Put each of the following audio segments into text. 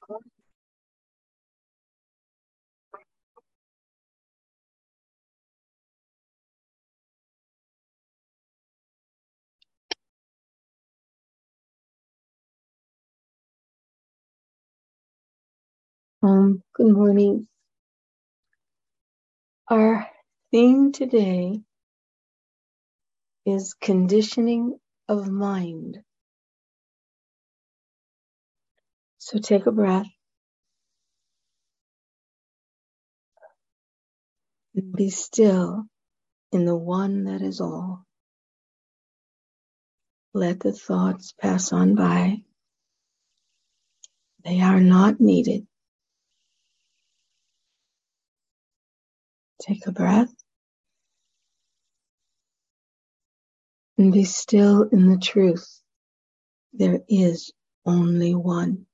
Good morning. Our theme today is conditioning of mind. So take a breath and be still in the one that is all. Let the thoughts pass on by. They are not needed. Take a breath and be still in the truth. There is only one.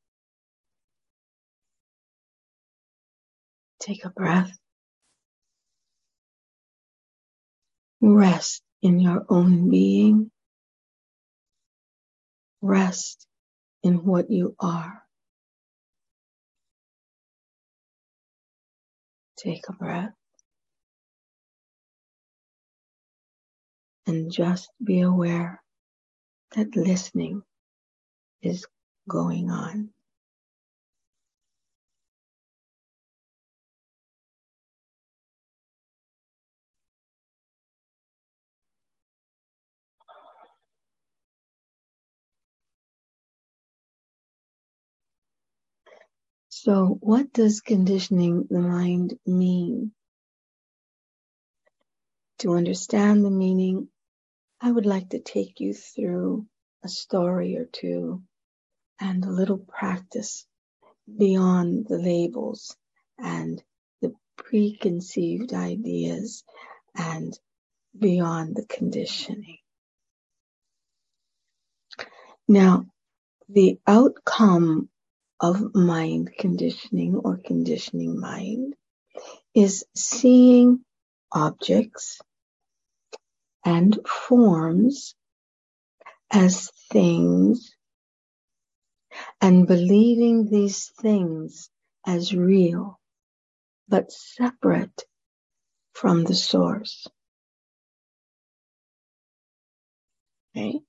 Take a breath. Rest in your own being. Rest in what you are. Take a breath and just be aware that listening is going on. So what does conditioning the mind mean? To understand the meaning, I would like to take you through a story or two and a little practice beyond the labels and the preconceived ideas and beyond the conditioning. Now, the outcome of mind conditioning or conditioning mind is seeing objects and forms as things and believing these things as real, but separate from the source. Okay?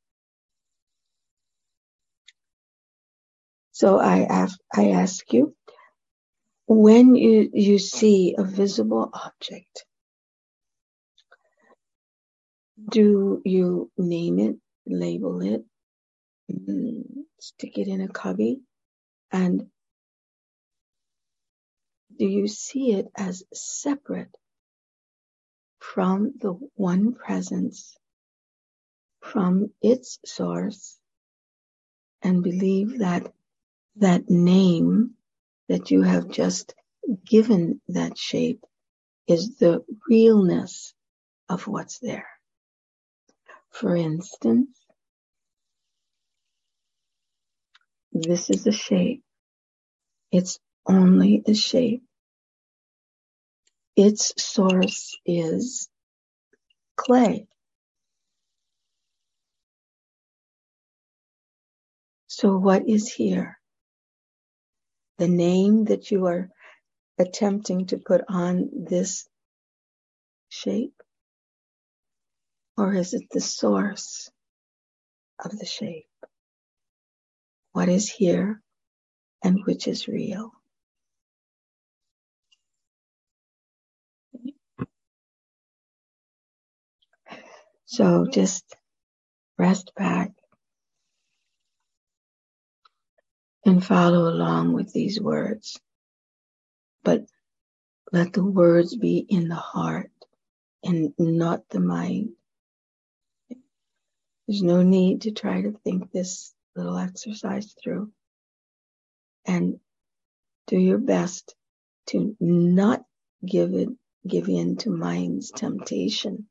So I ask you, when you see a visible object, do you name it, label it, stick it in a cubby, and do you see it as separate from the one presence, from its source, and believe that that name that you have just given that shape is the realness of what's there? For instance, this is a shape. It's only a shape. Its source is clay. So what is here? The name that you are attempting to put on this shape? Or is it the source of the shape? What is here and which is real? So just rest back and follow along with these words. But let the words be in the heart and not the mind. There's no need to try to think this little exercise through. And do your best to not give in to mind's temptation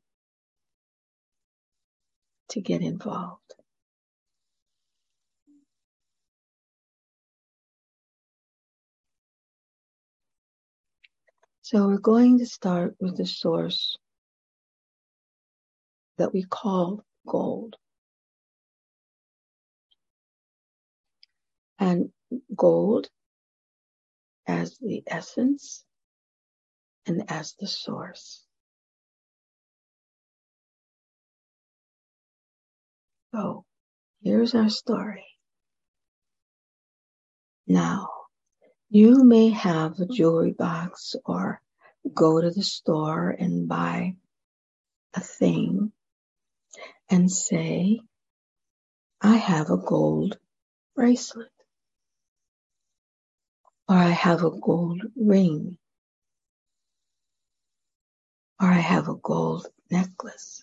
to get involved. So we're going to start with the source that we call gold. And gold as the essence and as the source. So here's our story. Now, you may have a jewelry box or go to the store and buy a thing and say, I have a gold bracelet, or I have a gold ring, or I have a gold necklace.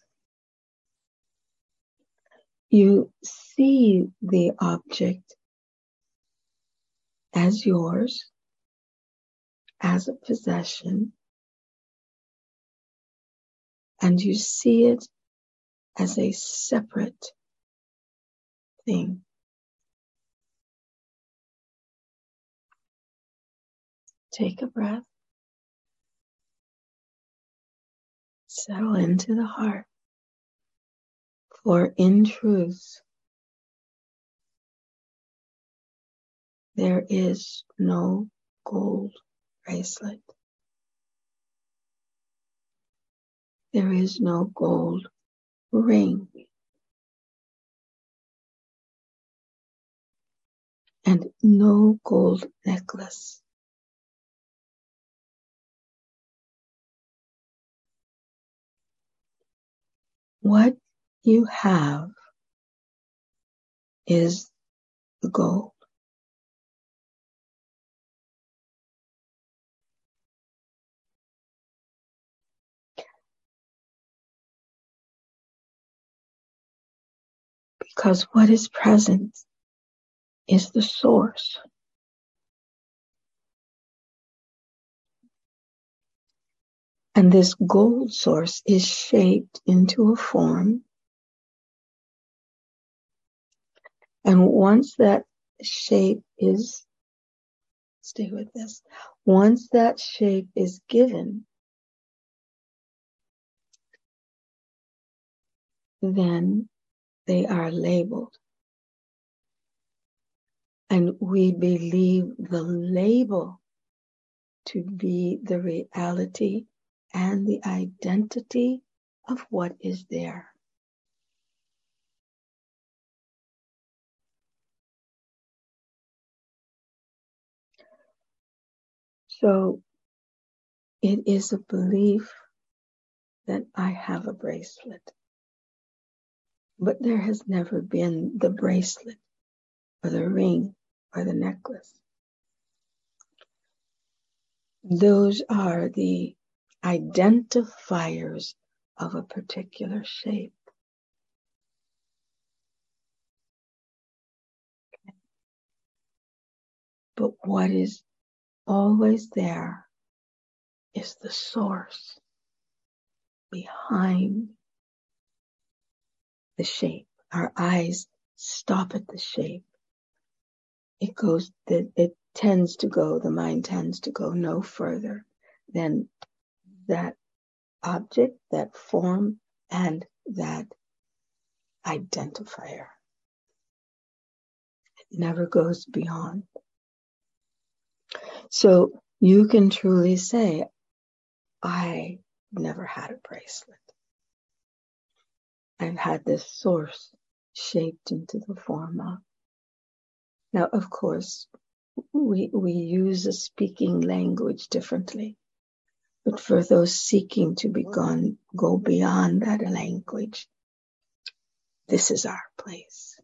You see the object as yours, as a possession, and you see it as a separate thing. Take a breath, settle into the heart, for in truth, there is no gold bracelet. There is no gold ring. And no gold necklace. What you have is the gold. Because what is present is the source. And this gold source is shaped into a form. And once that shape is, stay with this, once that shape is given, then they are labeled. And we believe the label to be the reality and the identity of what is there. So it is a belief that I have a bracelet, but there has never been the bracelet or the ring or the necklace. Those are the identifiers of a particular shape. But what is always there is the source behind the shape. Our eyes stop at the shape. The mind tends to go no further than that object, that form, and that identifier. It never goes beyond. So you can truly say, I never had a bracelet. I've had this source shaped into the form of. Now, of course, we use a speaking language differently. But for those seeking to go beyond that language, this is our place.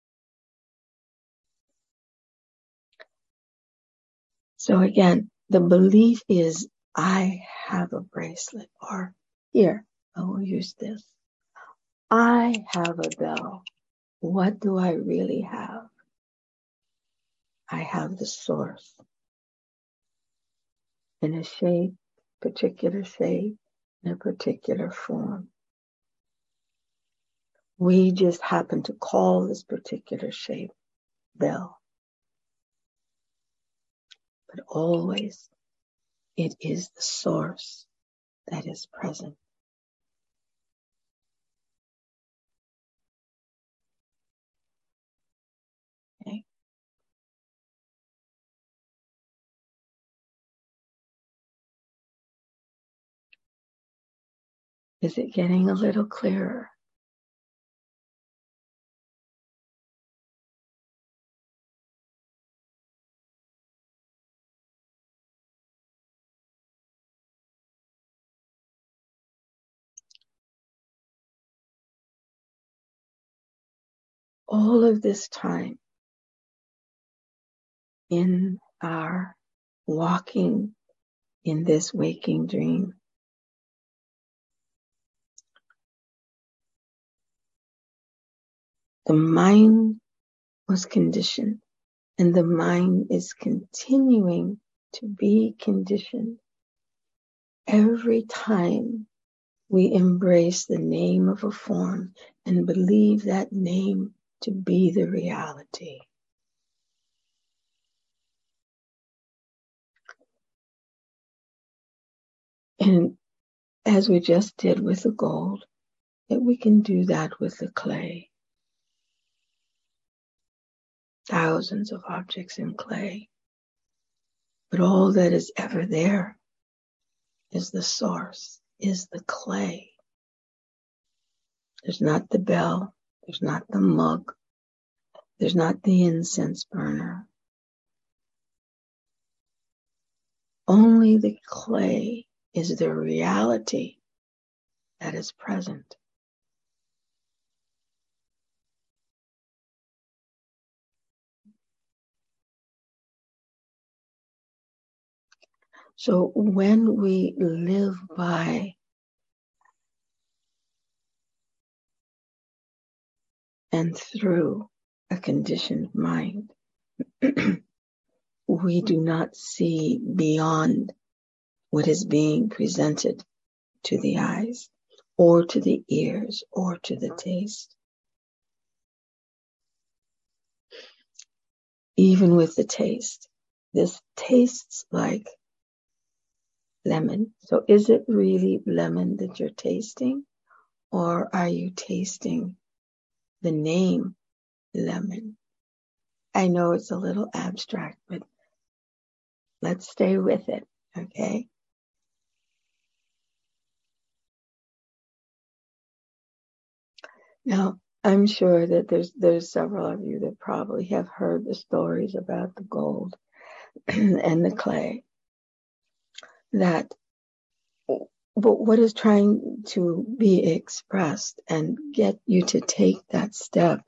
So again, the belief is, I have a bracelet, or here, I will use this. I have a bell. What do I really have? I have the source in a shape, particular shape, in a particular form. We just happen to call this particular shape bell. But always it is the source that is present. Okay? Is it getting a little clearer? All of this time in our walking in this waking dream, the mind was conditioned, and the mind is continuing to be conditioned every time we embrace the name of a form and believe that name to be the reality. And as we just did with the gold, that we can do that with the clay. Thousands of objects in clay. But all that is ever there is the source, is the clay. There's not the bell, there's not the mug, there's not the incense burner. Only the clay is the reality that is present. So when we live by and through a conditioned mind, we do not see beyond what is being presented to the eyes or to the ears or to the taste. Even with the taste, this tastes like lemon. So is it really lemon that you're tasting, or are you tasting the name lemon? I know it's a little abstract, but let's stay with it, okay? Now, I'm sure that there's several of you that probably have heard the stories about the gold and the clay. But what is trying to be expressed and get you to take that step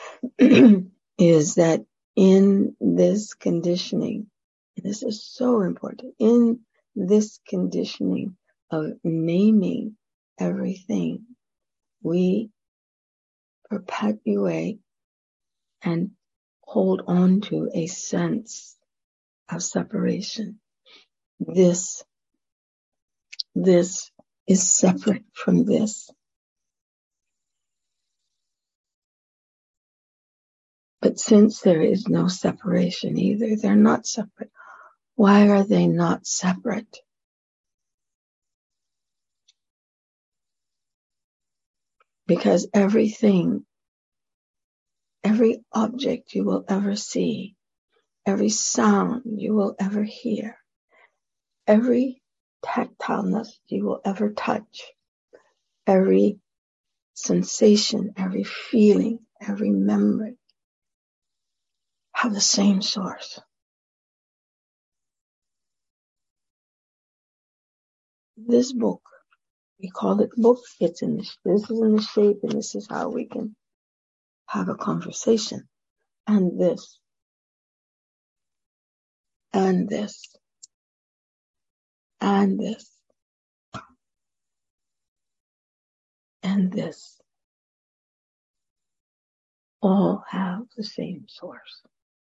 is that in this conditioning, and this is so important, in this conditioning of naming everything, we perpetuate and hold on to a sense of separation. This is separate from this. But since there is no separation either, they're not separate. Why are they not separate? Because everything, every object you will ever see, every sound you will ever hear, every tactileness you will ever touch, every sensation, every feeling, every memory have the same source. This book, we call it book, this is in the shape, and this is how we can have a conversation. And this, and this, and this, and this, all have the same source.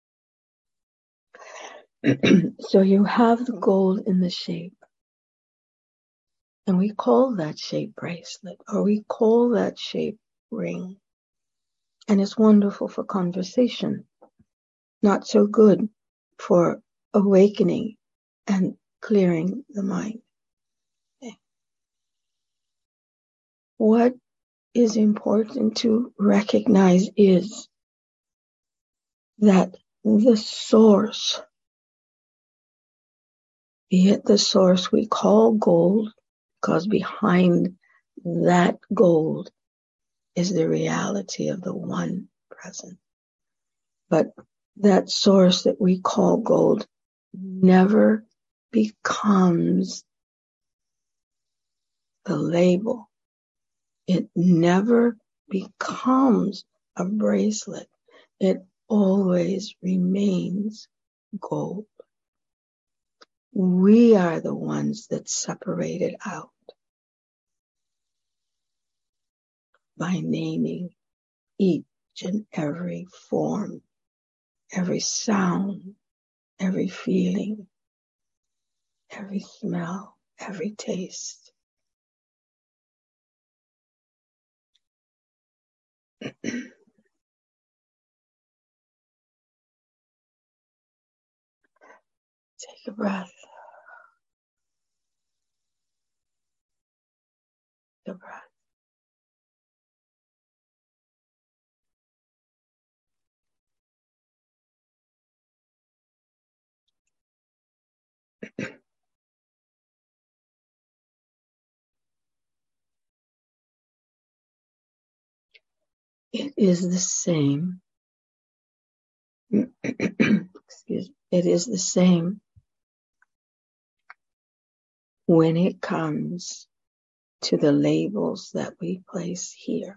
So you have the gold in the shape, and we call that shape bracelet, or we call that shape ring. And it's wonderful for conversation, not so good for awakening and clearing the mind. Okay. What is important to recognize is that the source, be it the source we call gold, because behind That gold is the reality of the one present. But that source that we call gold never becomes the label. It never becomes a bracelet. It always remains gold. We are the ones that separate it out by naming each and every form, every sound, every feeling, every smell, every taste. Take a breath. Take a breath. It is the same. Excuse me. It is the same when it comes to the labels that we place here.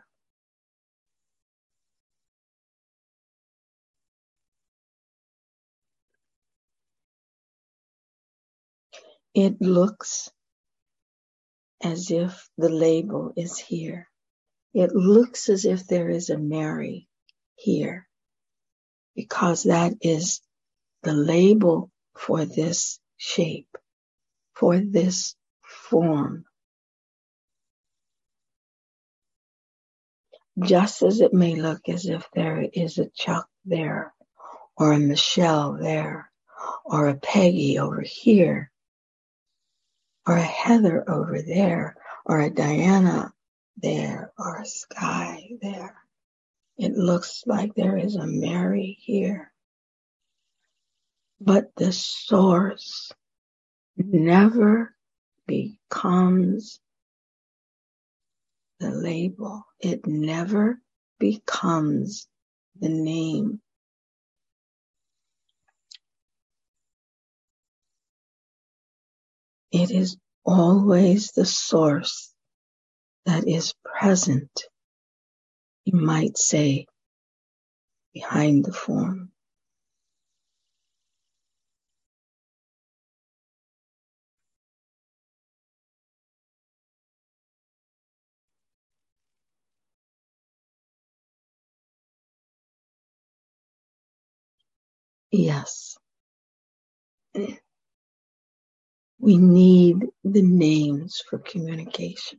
It looks as if the label is here. It looks as if there is a Mary here, because that is the label for this shape, for this form. Just as it may look as if there is a Chuck there, or a Michelle there, or a Peggy over here, or a Heather over there, or a Diana there, or a Sky there. It looks like there is a Mary here. But the source never becomes the label. It never becomes the name. It is always the source that is present, you might say, behind the form. Yes, we need the names for communication.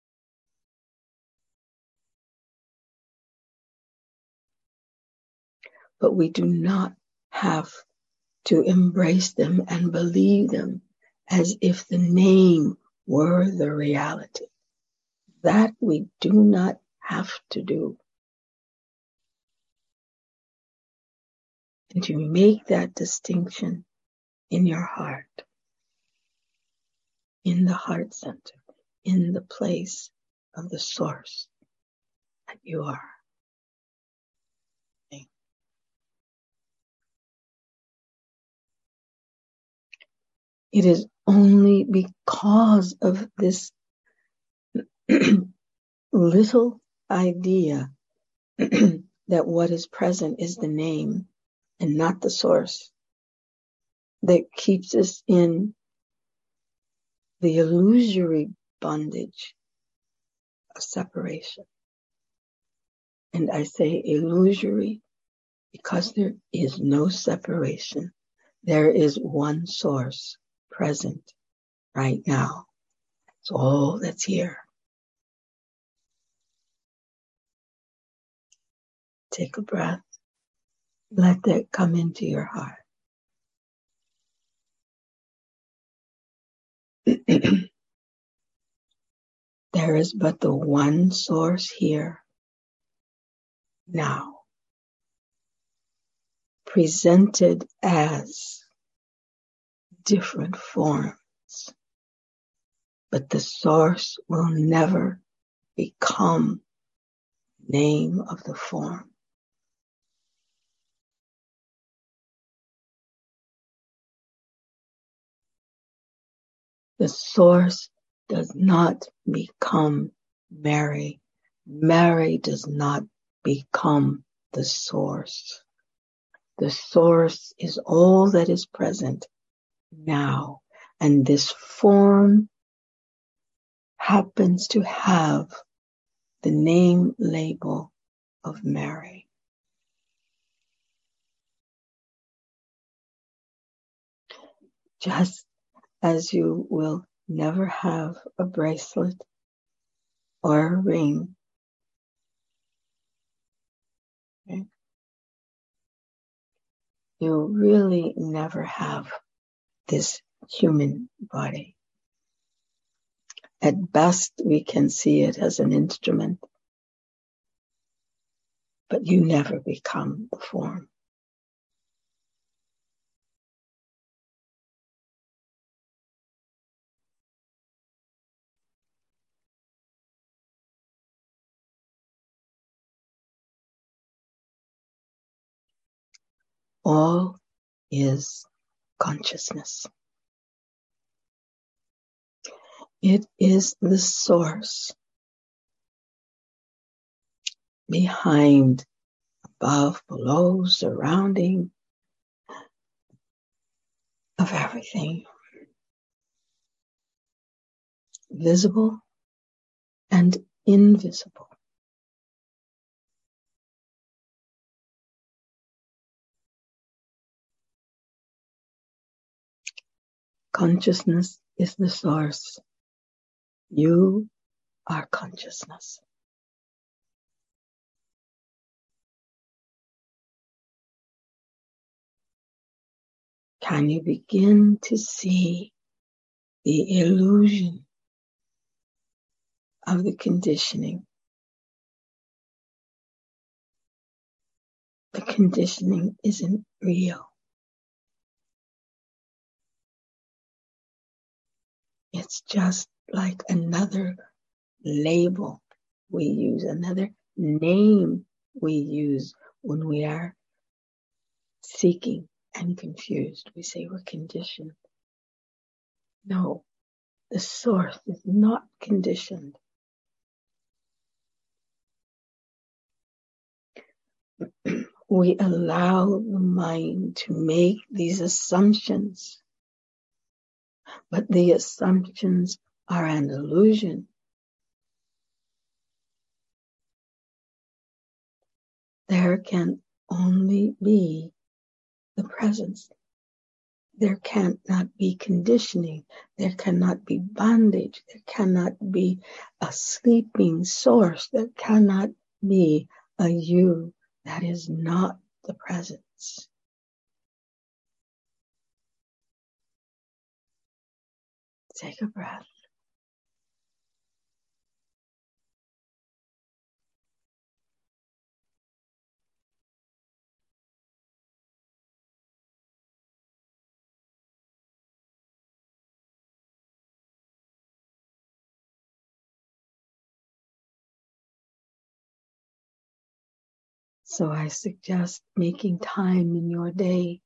But we do not have to embrace them and believe them as if the name were the reality. That we do not have to do. And you make that distinction in your heart, in the heart center, in the place of the source that you are. It is only because of this little idea that what is present is the name and not the source that keeps us in the illusory bondage of separation. And I say illusory because there is no separation. There is one source present right now. It's all that's here. Take a breath. Let that come into your heart. There is but the one source here now, presented as different forms, but the source will never become name of the form. The source does not become Mary. Mary does not become the source. The source is all that is present now, and this form happens to have the name label of Mary. Just as you will never have a bracelet or a ring, okay? You'll really never have this human body. At best, we can see it as an instrument, but you never become the form. All is consciousness. It is the source behind, above, below, surrounding of everything, visible and invisible. Consciousness is the source. You are consciousness. Can you begin to see the illusion of the conditioning? The conditioning isn't real. It's just like another label we use, another name we use when we are seeking and confused. We say we're conditioned. No, the source is not conditioned. We allow the mind to make these assumptions, but the assumptions are an illusion. There can only be the presence. There cannot be conditioning. There cannot be bondage. There cannot be a sleeping source. There cannot be a you that is not the presence. Take a breath. So I suggest making time in your day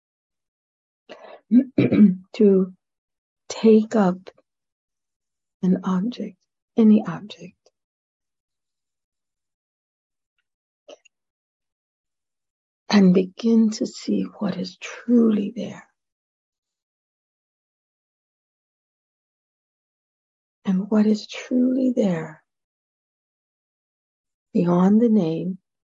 to take up an object, any object, and begin to see what is truly there. And what is truly there beyond the name,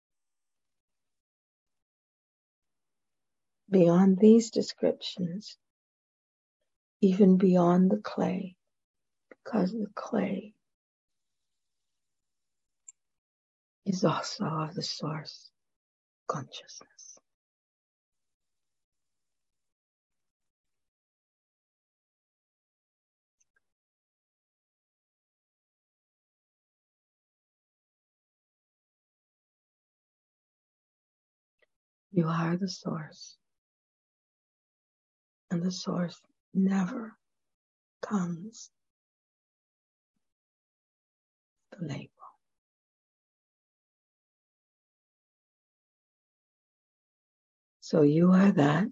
beyond these descriptions, even beyond the clay, because the clay is also of the source consciousness. You are the source, and the source never comes. the label. So you are that.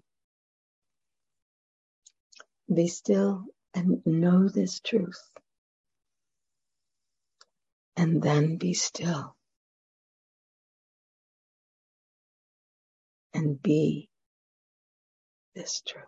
Be still and know this truth. And then be still and be this truth.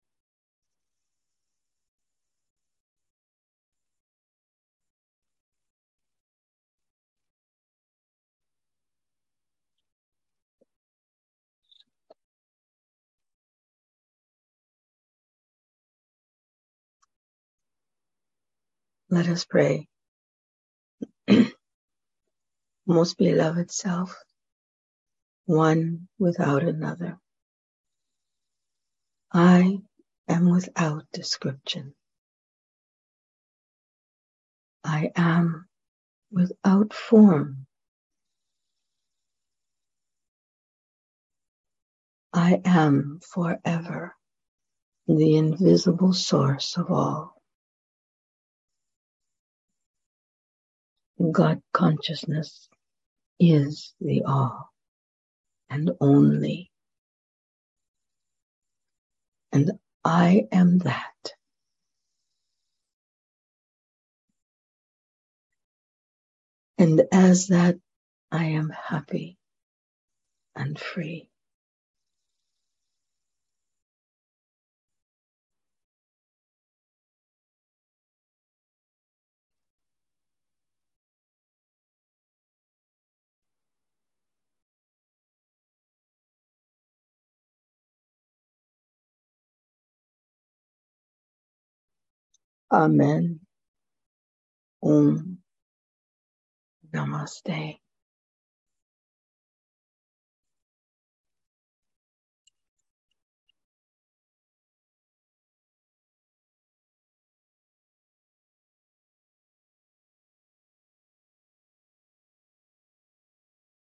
Let us pray. Most beloved self, one without another. I am without description. I am without form. I am forever the invisible source of all. God consciousness is the all and only. And I am that. And as that, I am happy and free. Amen. Om Namaste.